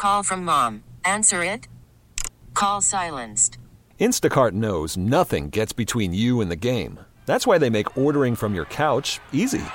call from mom. Answer it. Call silenced. Instacart knows nothing gets between you and the game. That's why they make ordering from your couch easy.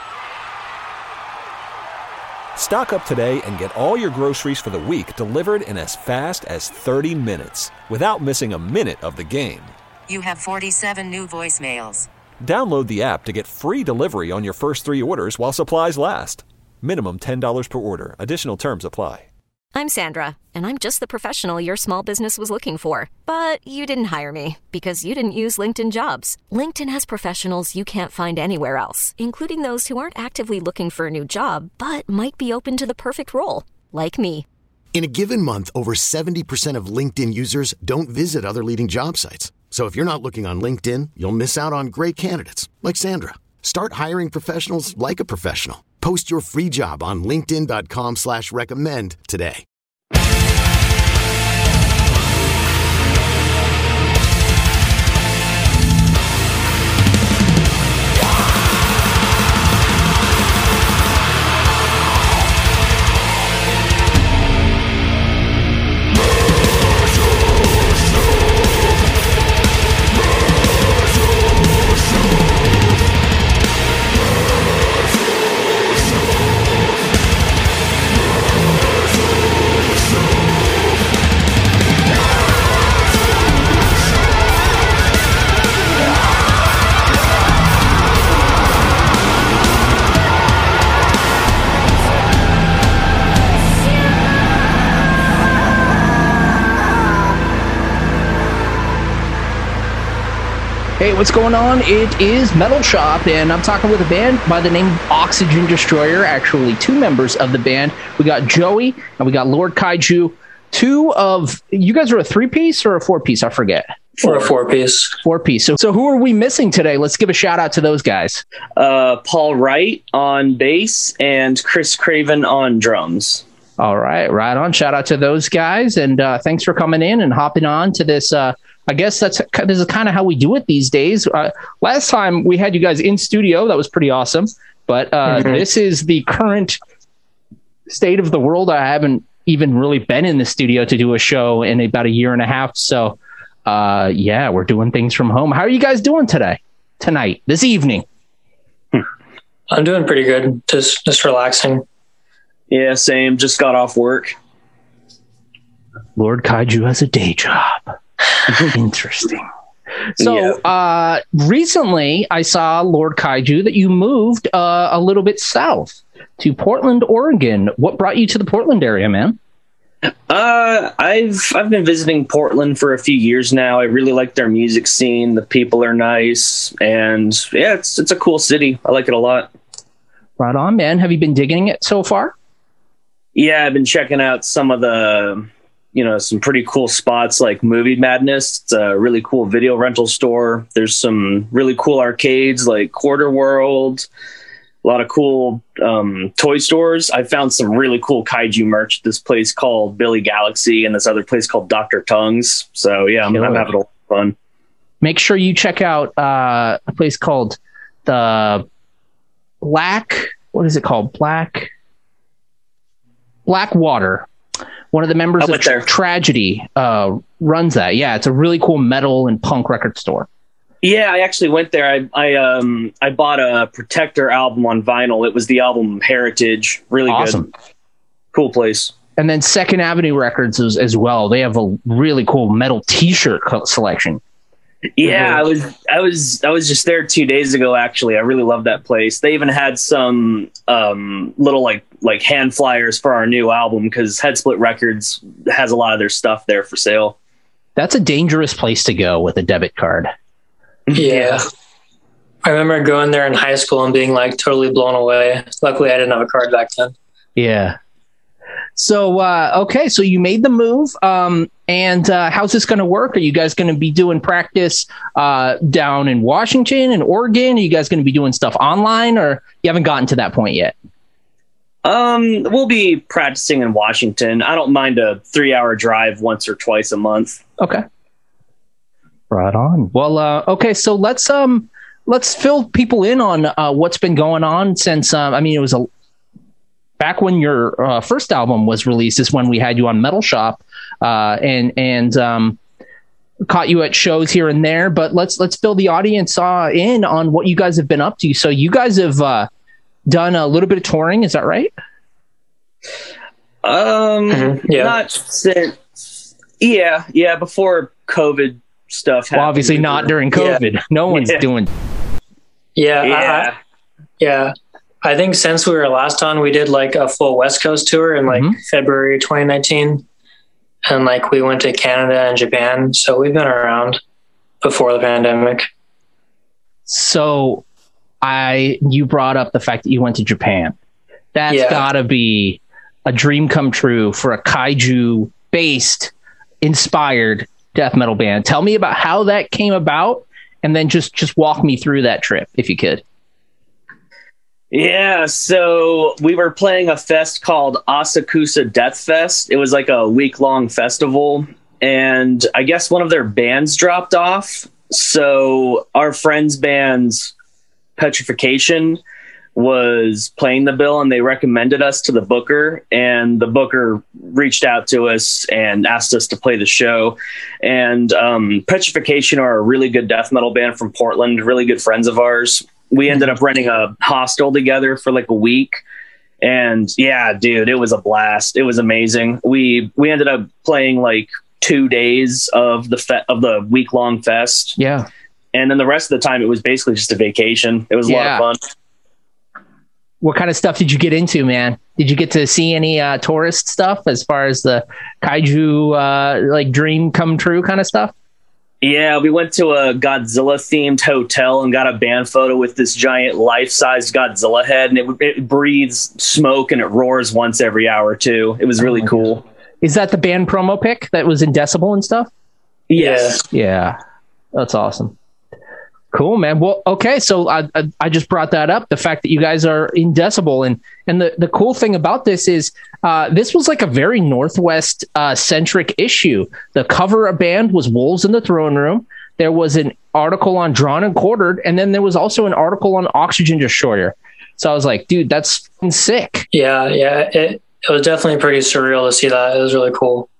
Stock up today and get all your groceries for the week delivered in as fast as 30 minutes without missing a minute of the game. You have 47 new voicemails. Download the app to get free delivery on your first 3 orders while supplies last. Minimum $10 per order. Additional terms apply. I'm Sandra, and I'm just the professional your small business was looking for. But you didn't hire me because you didn't use LinkedIn Jobs. LinkedIn has professionals you can't find anywhere else, including those who aren't actively looking for a new job, but might be open to the perfect role, like me. In a given month, over 70% of LinkedIn users don't visit other leading job sites. So if you're not looking on LinkedIn, you'll miss out on great candidates like Sandra. Start hiring professionals like a professional. Post your free job on linkedin.com/recommend today. Hey, what's going on? It is Metal Shop, and I'm talking with a band by the name of Oxygen Destroyer. Actually, 2 members of the band. We got Joey, and we got Lord Kaiju. You guys are a 3-piece or a 4-piece? I forget. We're a 4-piece. 4-piece. So who are we missing today? Let's give a shout out to those guys. Paul Wright on bass and Chris Craven on drums. All right, right on. Shout out to those guys, and thanks for coming in and hopping on to this. I guess this is kind of how we do it these days. Last time we had you guys in studio. That was pretty awesome. But This is the current state of the world. I haven't even really been in the studio to do a show in about a year and a half. So, we're doing things from home. How are you guys doing tonight, this evening? I'm doing pretty good. Just relaxing. Yeah, same. Just got off work. Lord Kaiju has a day job. Interesting. So recently I saw, Lord Kaiju, that you moved a little bit south to Portland, Oregon. What brought you to the Portland area, man? I've been visiting Portland for a few years now. I really like their music scene. The people are nice, and yeah, it's a cool city. I like it a lot. Right on, man. Have you been digging it so far? Yeah, I've been checking out some of the, some pretty cool spots like Movie Madness. It's a really cool video rental store. There's some really cool arcades like Quarter World. A lot of cool toy stores. I found some really cool kaiju merch at this place called Billy Galaxy and this other place called Dr. Tongues. So yeah, I'm having a lot of fun. Make sure you check out a place called the Blackwater. One of the members of Tragedy runs that. Yeah, it's a really cool metal and punk record store. Yeah, I actually went there. I bought a Protector album on vinyl. It was the album Heritage. Really awesome. Good. Cool place. And then Second Avenue Records as well. They have a really cool metal T-shirt selection. Yeah, I was just there 2 days ago. Actually, I really love that place. They even had some little like hand flyers for our new album because Headsplit Records has a lot of their stuff there for sale. That's a dangerous place to go with a debit card. Yeah. I remember going there in high school and being like totally blown away. Luckily, I didn't have a card back then. Yeah. So, okay. So you made the move. And how's this going to work? Are you guys going to be doing practice down in Washington and Oregon? Are you guys going to be doing stuff online, or you haven't gotten to that point yet? We'll be practicing in Washington. I don't mind a 3-hour drive once or twice a month. Okay. Right on. Well, okay. So let's fill people in on what's been going on since, it was back when your first album was released is when we had you on Metal Shop, and caught you at shows here and there. But let's fill the audience in on what you guys have been up to. So you guys have done a little bit of touring, is that right? Not since. Yeah. Before COVID stuff happened. Well, obviously not during COVID. Yeah. No one's doing. Yeah. I think since we were last on, we did like a full West Coast tour in like February 2019. And like we went to Canada and Japan. So we've been around before the pandemic. So you brought up the fact that you went to Japan. That's gotta be a dream come true for a kaiju based inspired death metal band. Tell me about how that came about, and then just walk me through that trip if you could. Yeah, so we were playing a fest called Asakusa Death Fest. It was like a week-long festival, and I guess one of their bands dropped off. So our friend's band's Petrification was playing the bill, and they recommended us to the booker, and the booker reached out to us and asked us to play the show. And Petrification are a really good death metal band from Portland, really good friends of ours. We ended up renting a hostel together for like a week. And yeah, dude, it was a blast. It was amazing. We ended up playing like 2 days of the week long fest. Yeah. And then the rest of the time it was basically just a vacation. It was a lot of fun. What kind of stuff did you get into, man? Did you get to see any tourist stuff as far as the kaiju like dream come true kind of stuff? Yeah, we went to a Godzilla-themed hotel and got a band photo with this giant life-sized Godzilla head, and it breathes smoke and it roars once every hour, too. It was really cool. God. Is that the band promo pic that was in Decibel and stuff? Yes. Yeah. That's awesome. Cool, man. Well, okay, so I just brought that up, the fact that you guys are in Decibel, and the cool thing about this is this was like a very Northwest centric issue. The cover of band was Wolves in the Throne Room. There was an article on Drawn and Quartered, and then there was also an article on Oxygen Destroyer. So I was like, dude, that's sick. Yeah. It was definitely pretty surreal to see that. It was really cool.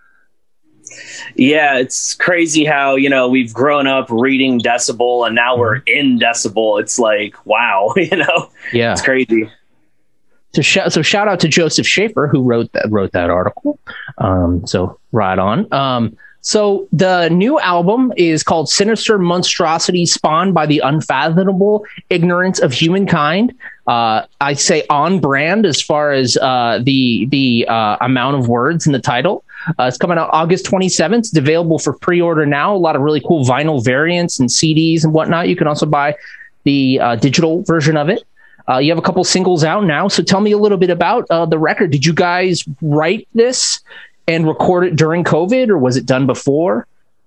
Yeah, it's crazy how, we've grown up reading Decibel and now we're in Decibel. It's like, wow, Yeah. It's crazy. So shout out to Joseph Schaefer who wrote that article. So right on. So the new album is called Sinister Monstrosity Spawned by the Unfathomable Ignorance of Humankind. I say on brand as far as the amount of words in the title. It's coming out August 27th. It's available for pre-order now. A lot of really cool vinyl variants and CDs and whatnot. You can also buy the digital version of it. You have a couple singles out now. So tell me a little bit about the record. Did you guys write this and record it during COVID, or was it done before?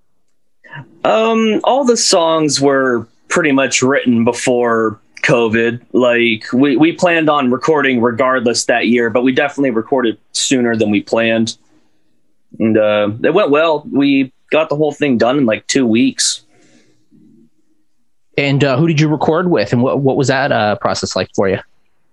All the songs were pretty much written before COVID. Like we planned on recording regardless that year, but we definitely recorded sooner than we planned. And it went well. We got the whole thing done in like 2 weeks. And who did you record with, and what was that process like for you?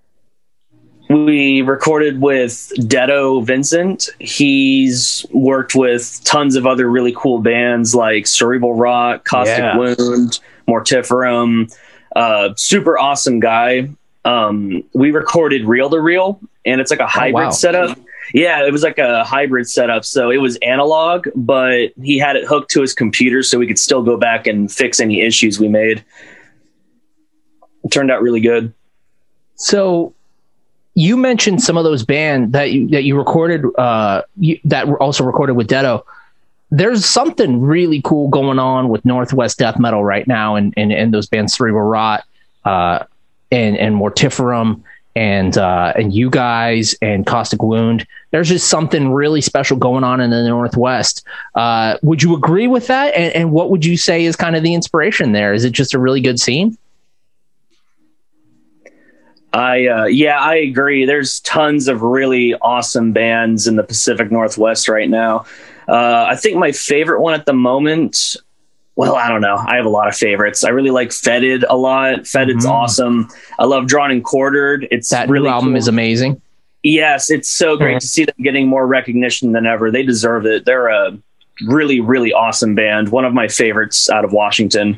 We recorded with Dedo Vincent. He's worked with tons of other really cool bands like Cerebral Rot, Caustic Wound, Mortiferum. Super awesome guy. We recorded reel to reel, and it's like a hybrid setup. Yeah, it was like a hybrid setup. So it was analog, but he had it hooked to his computer so we could still go back and fix any issues we made. It turned out really good. So you mentioned some of those bands that you recorded, that were also recorded with Dedo. There's something really cool going on with Northwest death metal right now, and those bands Cerebral Rot, and Mortiferum, and you guys and Caustic Wound. There's just something really special going on in the Northwest. Would you agree with that? And what would you say is kind of the inspiration there? Is it just a really good scene? I agree. There's tons of really awesome bands in the Pacific Northwest right now. I think my favorite one at the moment, well, I don't know. I have a lot of favorites. I really like Fetid a lot. Fetid's awesome. I love Drawn and Quartered. It's that really new album cool. is amazing. Yes, it's so great to see them getting more recognition than ever. They deserve it. They're a really, really awesome band. One of my favorites out of Washington.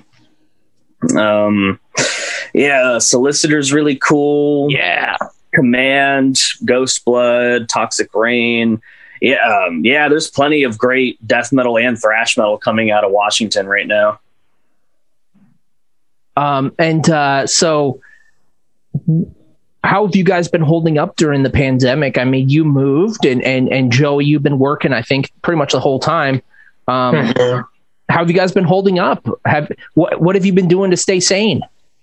Solicitor's really cool. Yeah. Command, Ghost Blood, Toxic Rain. There's plenty of great death metal and thrash metal coming out of Washington right now. So how have you guys been holding up during the pandemic? I mean, you moved and Joey, you've been working, I think, pretty much the whole time. How have you guys been holding up? What have you been doing to stay sane?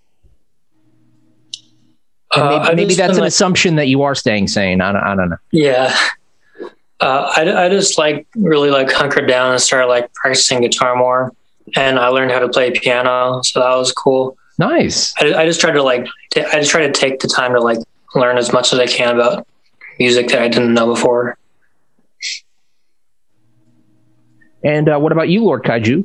Maybe that's an assumption that you are staying sane. I don't know. Yeah. I just really hunkered down and started practicing guitar more, and I learned how to play piano. So that was cool. Nice. I just tried to take the time to learn as much as I can about music that I didn't know before. And what about you, Lord Kaiju?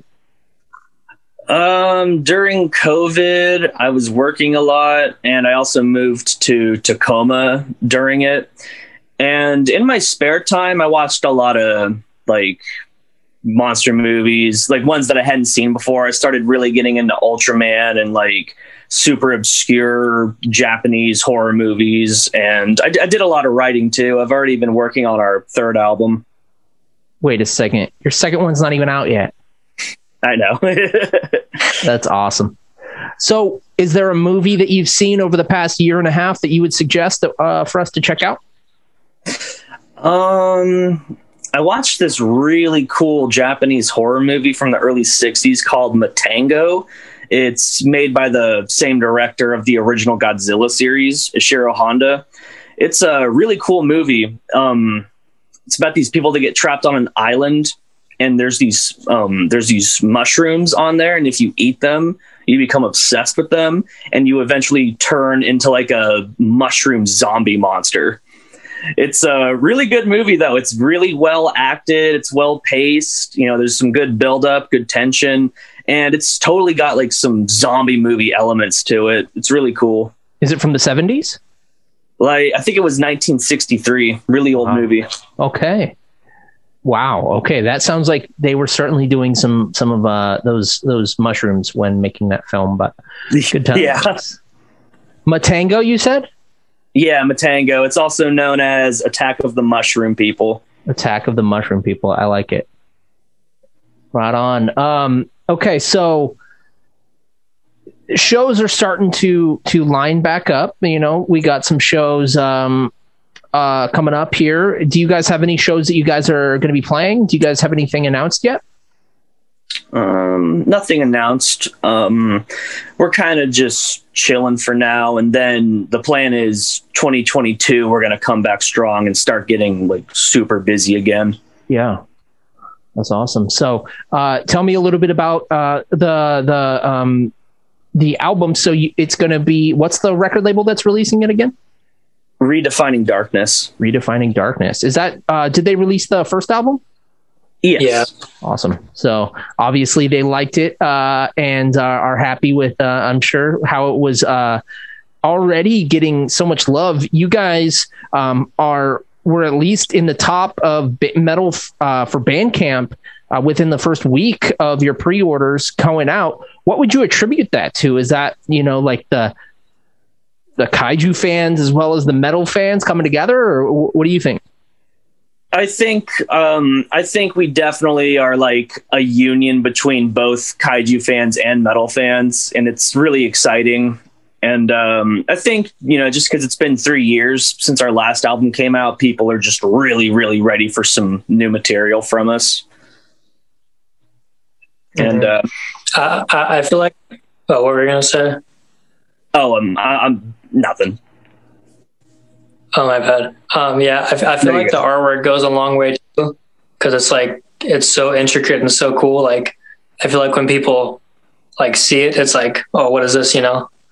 During COVID, I was working a lot, and I also moved to Tacoma during it. And in my spare time, I watched a lot of monster movies, ones that I hadn't seen before. I started really getting into Ultraman and super obscure Japanese horror movies. And I did a lot of writing too. I've already been working on our third album. Wait a second. Your second one's not even out yet. I know. That's awesome. So is there a movie that you've seen over the past year and a half that you would suggest for us to check out? I watched this really cool Japanese horror movie from the early 60s called Matango. It's made by the same director of the original Godzilla series, Ishiro Honda. It's a really cool movie. It's about these people that get trapped on an island, and there's these mushrooms on there, and if you eat them, you become obsessed with them, and you eventually turn into a mushroom zombie monster. It's a really good movie, though. It's really well acted. It's well paced. There's some good buildup, good tension, and it's totally got some zombie movie elements to it. It's really cool. Is it from the 70s? I think it was 1963. Really old movie. Okay. Wow. Okay, that sounds like they were certainly doing some of those mushrooms when making that film. But good times. Yeah. Matango, you said? Yeah, Matango. It's also known as Attack of the Mushroom People. Attack of the Mushroom People. I like it. Right on. Okay, so shows are starting to line back up. We got some shows coming up here. Do you guys have any shows that you guys are going to be playing? Do you guys have anything announced yet? Nothing announced. We're kind of just chilling for now, and then the plan is 2022 we're going to come back strong and start getting super busy again. Yeah, that's awesome. So tell me a little bit about the album. So it's going to be, what's the record label that's releasing it again? Redefining Darkness. Redefining Darkness. Is that did they release the first album? Yes. Yeah. Awesome. So obviously they liked it and are happy with, I'm sure, how it was already getting so much love. You guys were at least in the top of metal for Bandcamp within the first week of your pre-orders going out. What would you attribute that to? Is that, the kaiju fans as well as the metal fans coming together, or what do you think? I think we definitely are a union between both kaiju fans and metal fans, and it's really exciting. And I think, just because it's been 3 years since our last album came out, people are just really, really ready for some new material from us. Mm-hmm. And I feel like, what were we going to say? I'm nothing. Oh, my bad. I feel like the artwork goes a long way too, because it's so intricate and so cool. I feel like when people see it, it's oh, what is this? It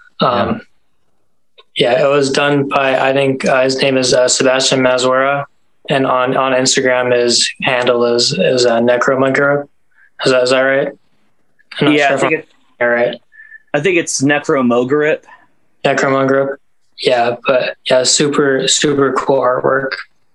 was done by, I think his name is Sebastian Mazwara, and on Instagram his handle is Necromogrip. Is that right? I think it's Necromogrip. Necromogrip. super, super cool artwork.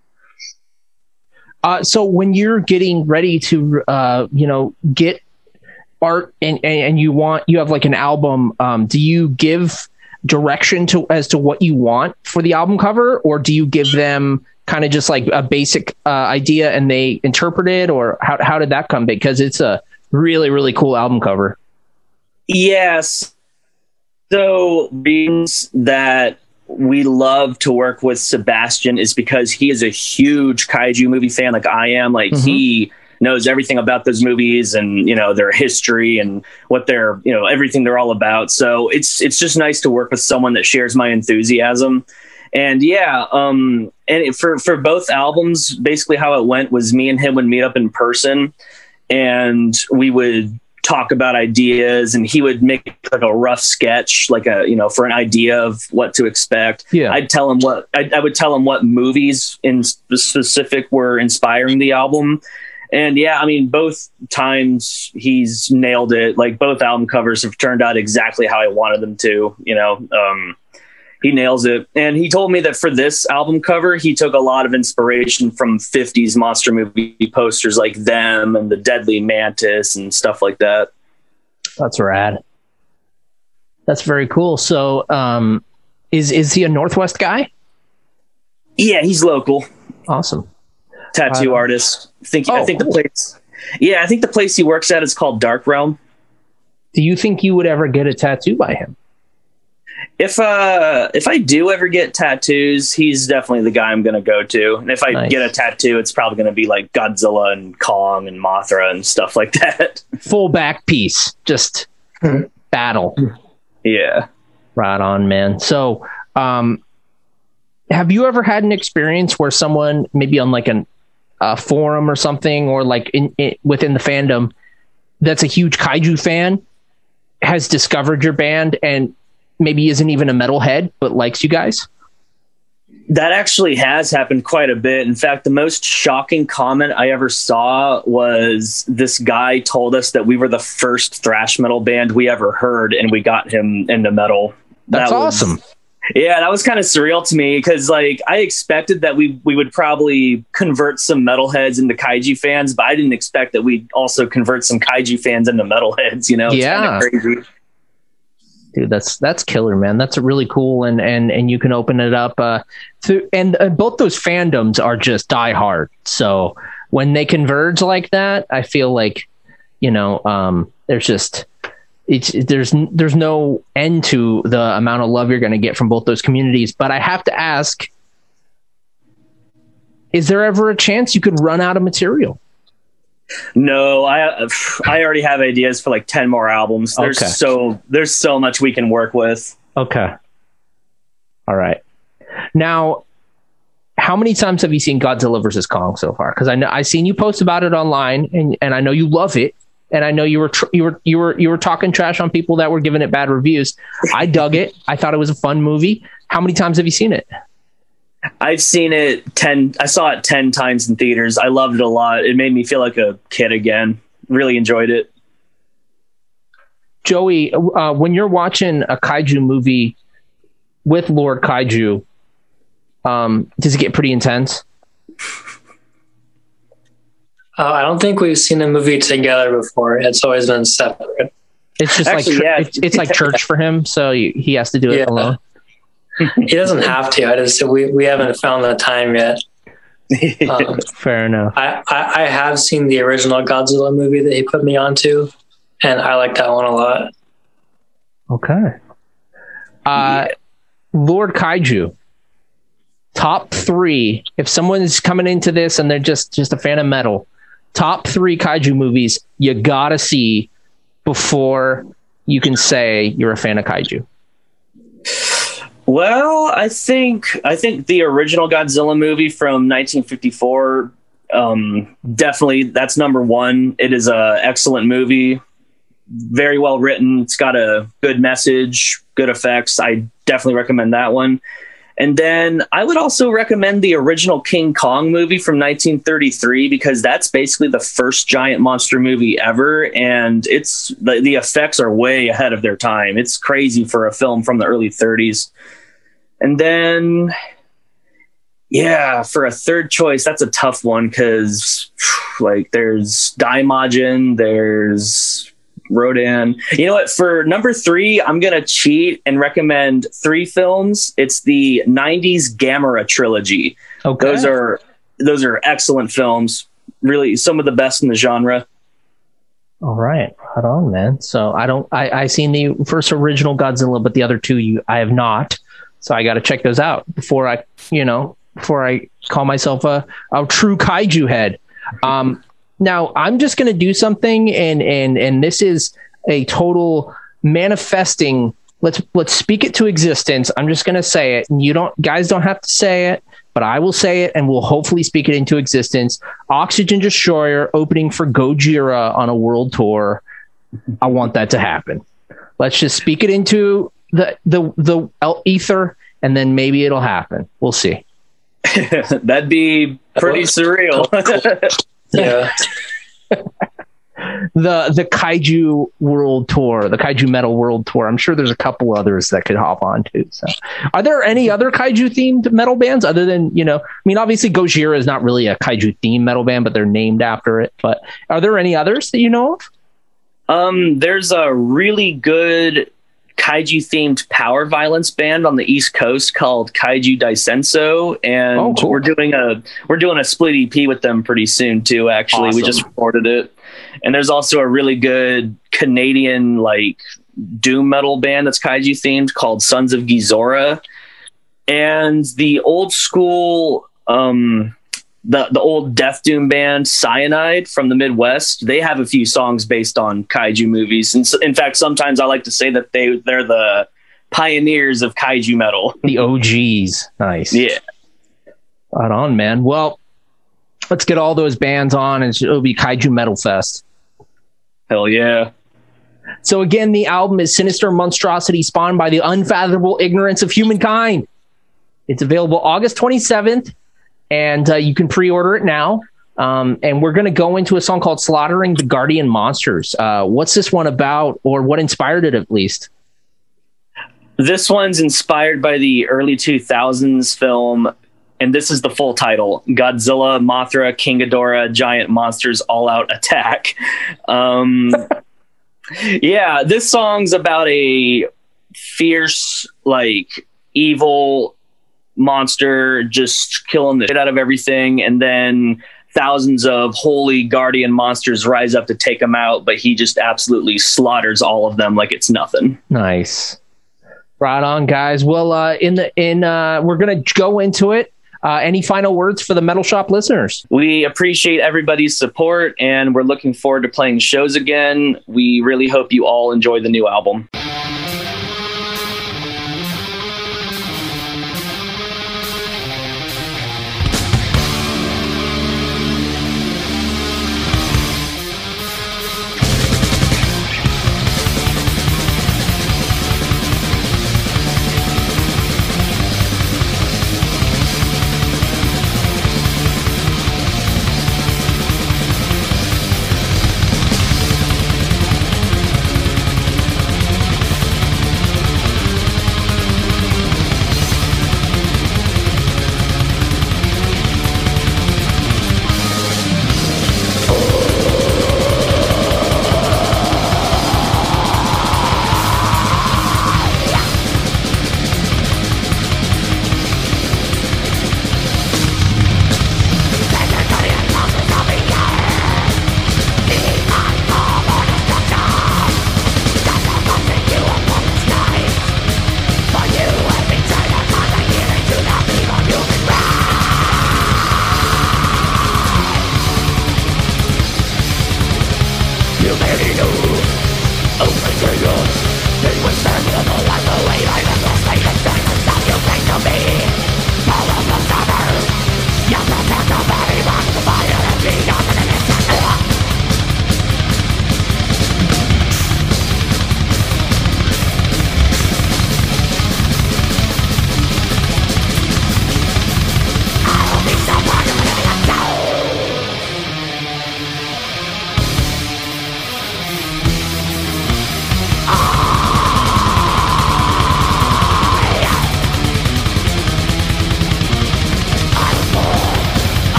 So when you're getting ready to, get art and you have like an album, do you give direction as to what you want for the album cover, or do you give them kind of just like a basic idea and they interpret it, or how did that come? Because it's a really, really cool album cover. Yes. So means that we love to work with Sebastian is because he is a huge kaiju movie fan like I am. Like he knows everything about those movies and, their history and what they're, everything they're all about. So it's just nice to work with someone that shares my enthusiasm. And for both albums, basically how it went was me and him would meet up in person and we would talk about ideas, and he would make like a rough sketch, like for an idea of what to expect. Yeah. I would tell him what movies in specific were inspiring the album. And both times he's nailed it. Like both album covers have turned out exactly how I wanted them to, he nails it. And he told me that for this album cover, he took a lot of inspiration from 50s monster movie posters like Them and the Deadly Mantis and stuff like that. That's rad. That's very cool. So is he a Northwest guy? Yeah, he's local. Awesome. Tattoo artist. I think cool. I think the place he works at is called Dark Realm. Do you think you would ever get a tattoo by him? If I do ever get tattoos, he's definitely the guy I'm going to go to. And if I get a tattoo, it's probably going to be like Godzilla and Kong and Mothra and stuff like that. Full back piece, just battle. Yeah. Right on, man. So, have you ever had an experience where someone maybe on like a forum or something, or like within the fandom that's a huge kaiju fan has discovered your band and maybe isn't even a metalhead, but likes you guys? That actually has happened quite a bit. In fact, the most shocking comment I ever saw was this guy told us that we were the first thrash metal band we ever heard, and we got him into metal. That's awesome. Yeah, that was kind of surreal to me because like I expected that we would probably convert some metalheads into kaiju fans, but I didn't expect that we'd also convert some kaiju fans into metalheads, It's yeah. kind of crazy. Dude, that's killer, man. That's really cool, and you can open it up and both those fandoms are just die hard. So when they converge like that, I feel like there's no end to the amount of love you're going to get from both those communities. But I have to ask, is there ever a chance you could run out of material? No, I already have ideas for like 10 more albums. There's so much we can work with. Okay. All right. Now, how many times have you seen Godzilla vs. Kong so far? Because I've seen you post about it online, and I know you love it, and I know you were talking trash on people that were giving it bad reviews. I dug it. I thought it was a fun movie. How many times have you seen it? I've seen it 10. I saw it 10 times in theaters. I loved it a lot. It made me feel like a kid again. Really enjoyed it. Joey, when you're watching a kaiju movie with Lord Kaiju, does it get pretty intense? I don't think we've seen a movie together before. It's always been separate. It's just it's like church for him, so he has to do it alone. He doesn't have to. We haven't found the time yet. Fair enough. I have seen the original Godzilla movie that he put me onto, and I like that one a lot. Okay. Lord Kaiju, top 3. If someone is coming into this and they're just a fan of metal, top 3 kaiju movies you gotta see before you can say you're a fan of kaiju. Well, I think the original Godzilla movie from 1954, definitely that's number 1. It is a excellent movie, very well written. It's got a good message, good effects. I definitely recommend that one. And then I would also recommend the original King Kong movie from 1933, because that's basically the first giant monster movie ever. And it's the effects are way ahead of their time. It's crazy for a film from the early 30s. And then, yeah, for a third choice, that's a tough one because, like, there's Daimajin, there's Rodan. You know what? For number 3, I'm going to cheat and recommend 3 films. It's the 90s Gamera trilogy. Okay. Those are excellent films. Really, some of the best in the genre. All right. Right on, man. So I seen the first original Godzilla, but the other 2 I have not. So I got to check those out before I call myself a true kaiju head. Now I'm just going to do something and this is a total manifesting. Let's speak it to existence. I'm just going to say it, and guys don't have to say it, but I will say it and we'll hopefully speak it into existence. Oxygen Destroyer opening for Gojira on a world tour. I want that to happen. Let's just speak it into the ether, and then maybe it'll happen. We'll see. That'd be pretty surreal. Yeah. The Kaiju World Tour, the Kaiju Metal World Tour. I'm sure there's a couple others that could hop on too. So, are there any other Kaiju themed metal bands other than, obviously Gojira is not really a Kaiju themed metal band, but they're named after it. But are there any others that you know of? There's a really good Kaiju themed power violence band on the East Coast called Kaiju Daisenso, and cool. we're doing a split EP with them pretty soon too. Actually, Awesome. We just recorded it. And there's also a really good Canadian like doom metal band that's Kaiju themed called Sons of Gizora, and the old school the old death doom band Cyanide from the Midwest. They have a few songs based on kaiju movies, and in fact, sometimes I like to say that they're the pioneers of kaiju metal. The OGs. Nice. Yeah. Right on, man. Well, let's get all those bands on, and it'll be Kaiju Metal Fest. Hell yeah. So again, the album is Sinister Monstrosity Spawned by the Unfathomable Ignorance of Humankind. It's available August 27th, and you can pre-order it now. And we're going to go into a song called Slaughtering the Guardian Monsters. What's this one about, or what inspired it at least? This one's inspired by the early 2000s film, and this is the full title: Godzilla, Mothra, King Ghidorah, Giant Monsters All Out Attack. Yeah, this song's about a fierce, like, evil monster just killing the shit out of everything, and then thousands of holy guardian monsters rise up to take him out, but he just absolutely slaughters all of them like it's nothing. Nice. Right on, guys. Well, we're going to go into it. Any final words for the Metal Shop listeners? We appreciate everybody's support, and we're looking forward to playing shows again. We really hope you all enjoy the new album.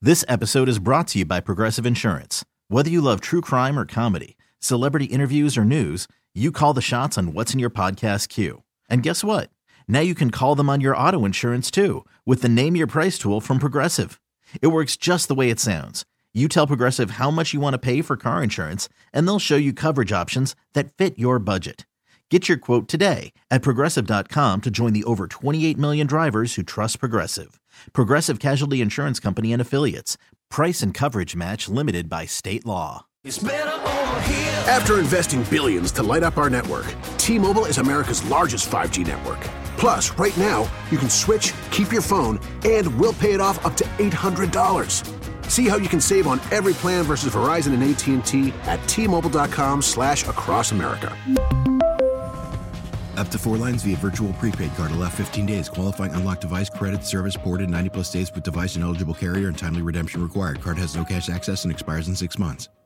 This episode is brought to you by Progressive Insurance. Whether you love true crime or comedy, celebrity interviews or news, you call the shots on what's in your podcast queue. And guess what? Now you can call them on your auto insurance too with the Name Your Price tool from Progressive. It works just the way it sounds. You tell Progressive how much you want to pay for car insurance, and they'll show you coverage options that fit your budget. Get your quote today at Progressive.com to join the over 28 million drivers who trust Progressive. Progressive Casualty Insurance Company and Affiliates. Price and coverage match limited by state law. After investing billions to light up our network, T-Mobile is America's largest 5G network. Plus, right now, you can switch, keep your phone, and we'll pay it off up to $800. See how you can save on every plan versus Verizon and AT&T at T-Mobile.com/across America. Up to 4 lines via virtual prepaid card. Allow 15 days. Qualifying unlocked device credit service ported 90 plus days with device and eligible carrier and timely redemption required. Card has no cash access and expires in 6 months.